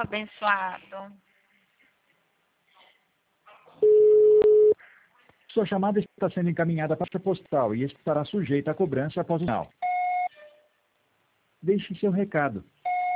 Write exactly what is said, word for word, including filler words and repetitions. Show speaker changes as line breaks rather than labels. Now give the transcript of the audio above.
abençoado.
Sua chamada está sendo encaminhada para a caixa postal e estará sujeita à cobrança após o sinal. Deixe seu recado.